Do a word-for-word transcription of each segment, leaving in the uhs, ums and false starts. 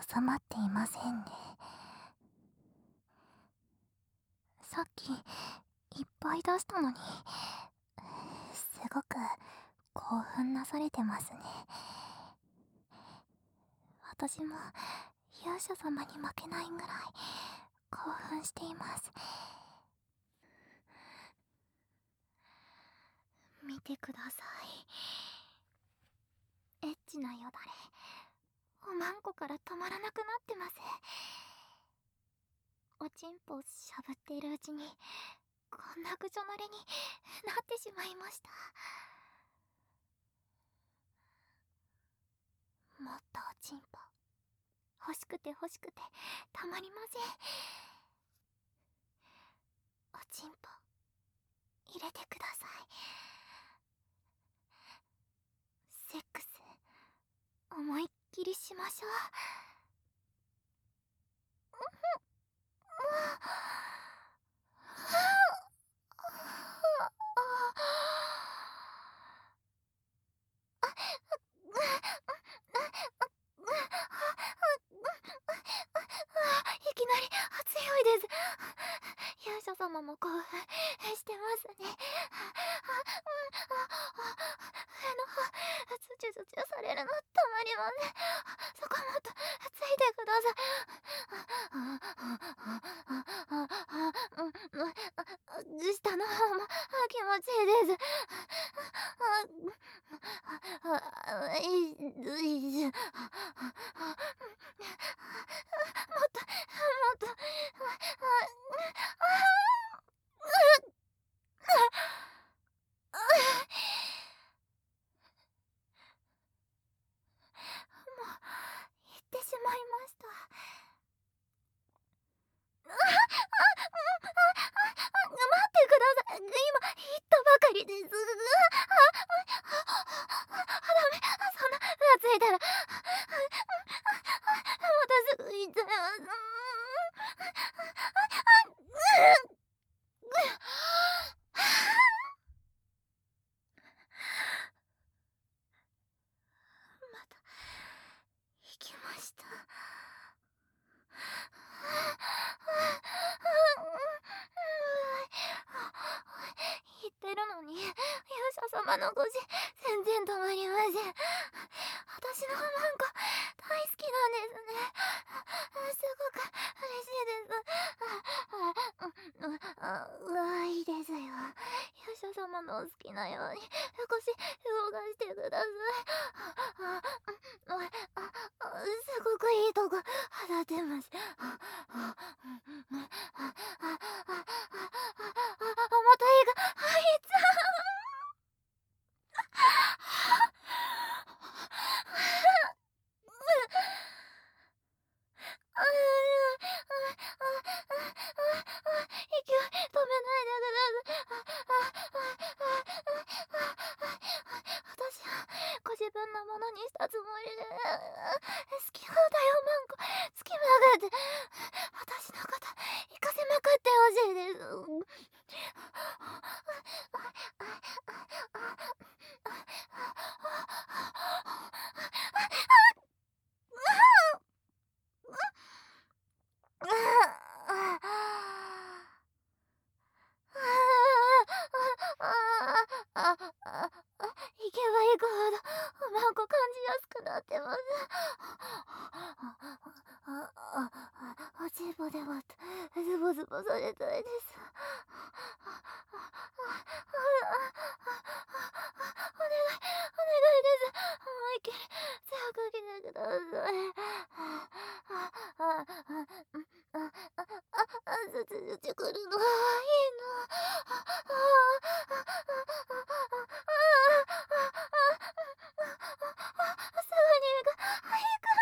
収まっていませんね。さっきいっぱい出したのに、すごく興奮なされてますね。私も勇者様に負けないぐらい興奮しています。見てください。エッチなよだれおまんこから止まらなくなってます。おちんぽをしゃぶっているうちにこんなぐちょ慣れになってしまいました。もっとおちんぽ欲しくて欲しくてたまりません。おちんぽ入れてください。セックス思いっきりしましょう。いきなり強いです。勇者様も興奮してますね。上の方ズチュズチュされるのたまりません。そこもっとついてください。下の方も気持ちいいです。いいもっともっと言ってしまいました。待ってください。今言ったばかりです。ダメ、そんなついたらまたすぐ言っちゃいます。また行きました。言ってるのに勇者様の腰全然止まりません。私のマンコ大好きなんですね。すごく嬉しいです。あ、うわ、いいですよ。勇者様のお好きなように腰動かしてください。あ、あ、あ、すごくいいとこ当たってます。あ、あ、あ、あ、またいいか、あいつ息を止めないでください。私はご自分のものにしたつもりで好き放題をマンコ好きまくって私のこと行かせまくってほしいです。行けば行くほどおまんこ感じやすくなってます。おちんぽでもっとズボズボされたいです。お願いお願いです。思いっきり強く来てください。ずつずつ来るのはいいの。すぐに行く行く。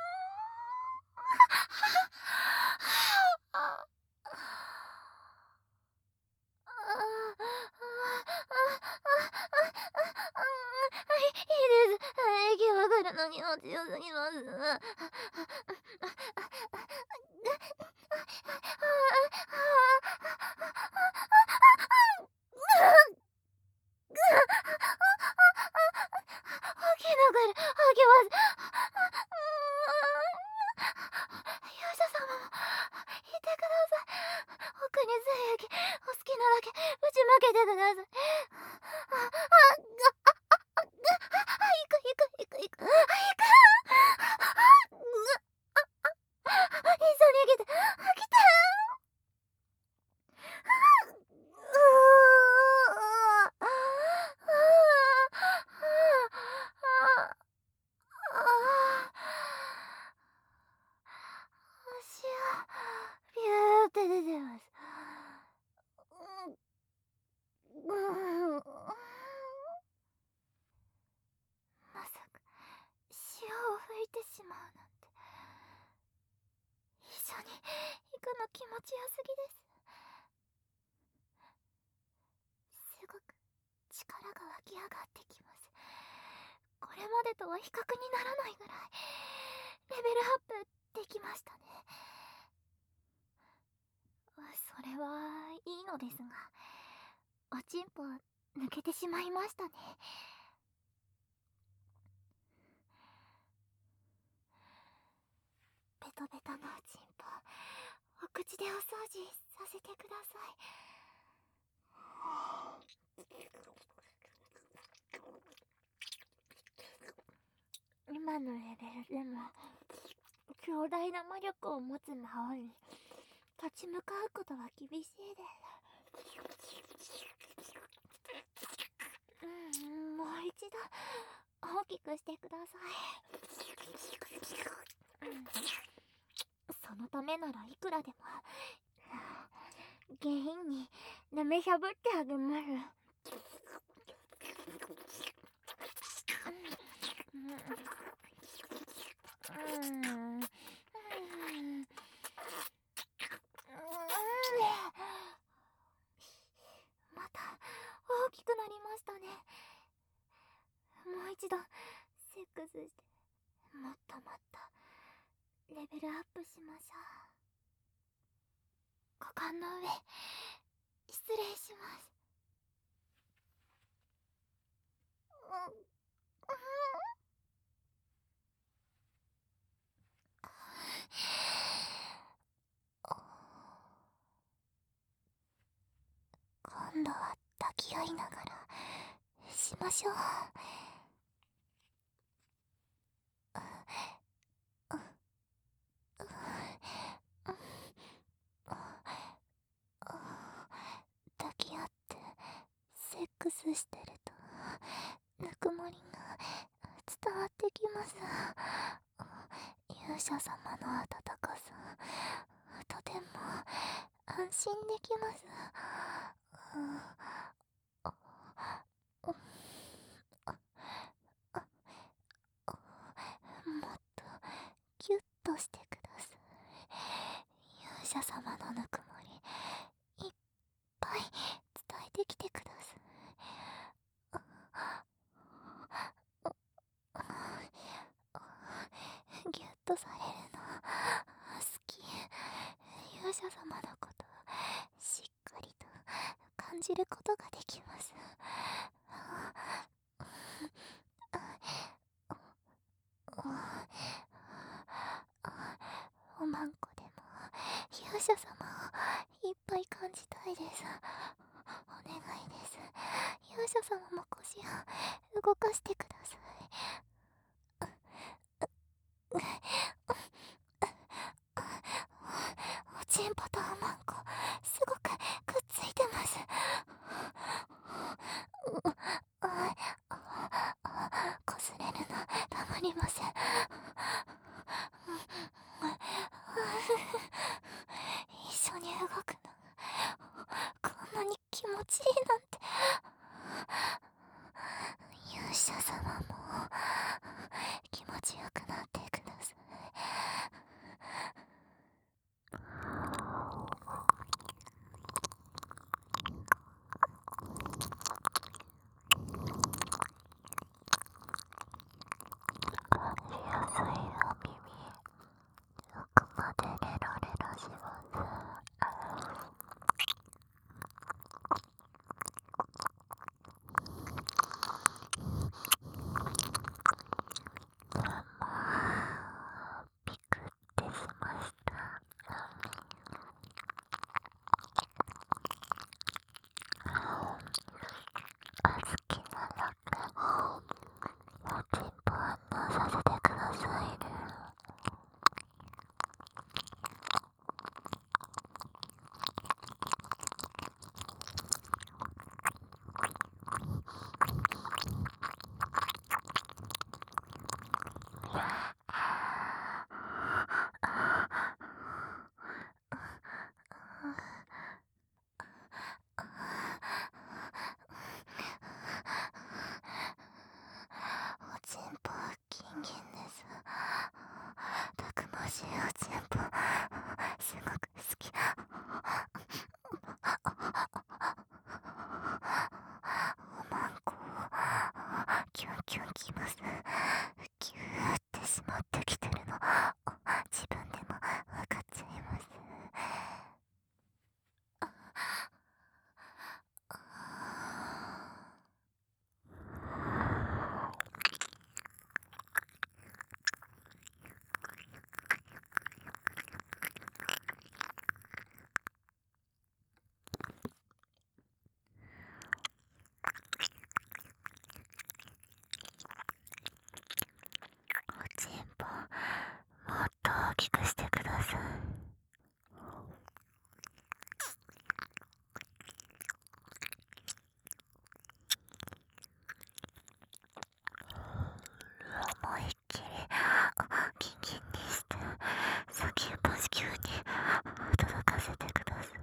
いいです。息が来るのにも強すぎます。大きな声で吐きます。 しまうなんて。一緒に行くの気持ちよすぎです。すごく力が湧き上がってきます。これまでとは比較にならないぐらいレベルアップできましたね。それはいいのですが、おちんぽ抜けてしまいましたね。ベトベトのおちんぽ、お口でお掃除させてください。今のレベルでも強大な魔力を持つ魔王に立ち向かうことは厳しいです。うん、もう一度大きくしてください。うん、そのためならいくらでも下品に舐めしゃぶってあげます。うん、うん、また大きくなりましたね。もう一度セックスしてもっともっとレベルアップしましょう。股間の上失礼します。うん、うん、今度は抱き合いながらしましょう。抱き合ってセックスしてるとぬくもりが伝わってきます。勇者様の温かさ、とても安心できます。もっとギュッとしてください。勇者様のぬくもりいっぱい伝えてきてください。ギュッとされるの好き。勇者様のことしっかりと感じることができます。おまんこでも勇者様をいっぱい感じたいです。お願いです。勇者様も腰を動かしてください。おちんぽとおまんこすごくくっついてます。こすれるのたまりません。一緒に動くのこんなに気持ちいいなんて。勇者様も気持ちよくなってください。感じやすいお耳、奥までレラレラします。 キュンキュンきます。キューってしまってきてるの自分でも分かっちゃいます。おちんぽもっと大きくしてください。思いっきりギンギンにして先っぽ子宮に届かせてください。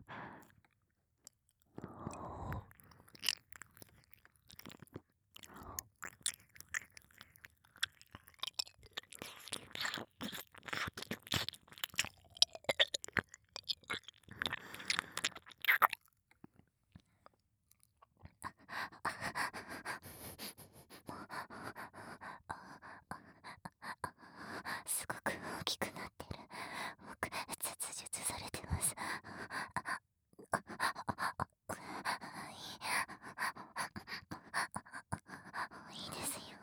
すごく大きくなってる。僕、切術されてます。いいですよ。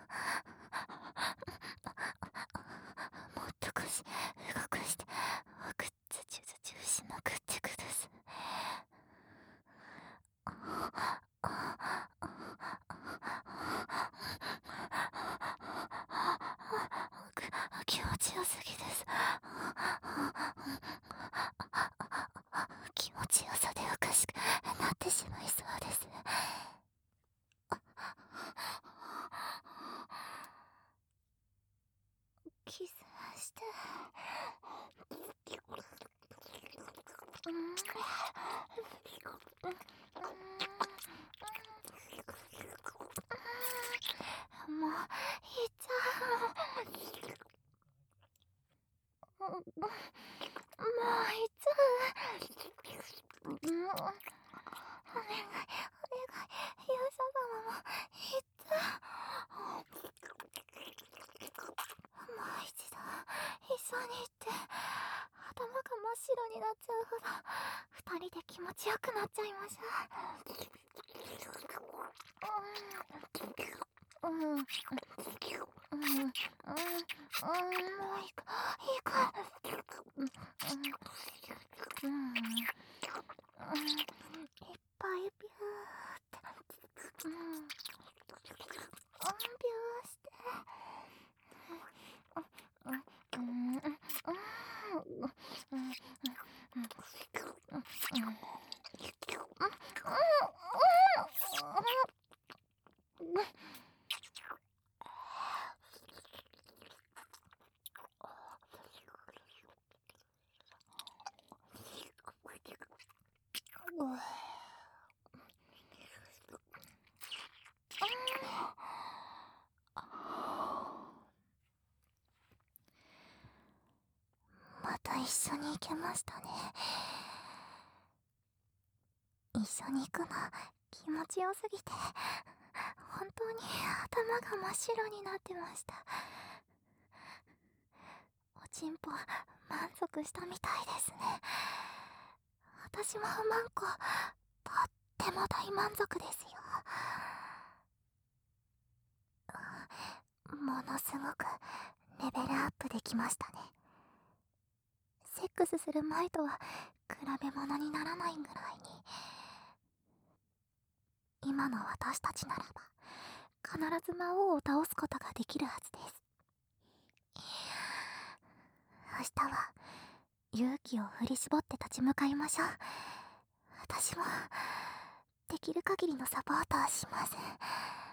もっと少し動かして僕、ズチュズチュしまくってください。気持ちよすぎです。気持ちよさでおかしくなってしまいそうです。キスしてもういっちゃう。もういっちゃう。お願いお願い、勇者様もいっちゃう。もう一度一緒に行って頭が真っ白になっちゃうほど二人で気持ちよくなっちゃいましょう。うんうんうんうんうん、もういいかいいか、うんうんうん、いっぱいビューってうんうんビューしてうんうんうんうんまた一緒に行けましたね。一緒に行くの気持ちよすぎて本当に頭が真っ白になってました。おちんぽ満足したみたいですね。私もマンコとっても大満足ですよ。ものすごくレベルアップできましたね。セックスする前とは比べ物にならないぐらいに。今の私たちならば必ず魔王を倒すことができるはずです。明日は勇気を振り絞って立ち向かいましょう。私もできる限りのサポートをします。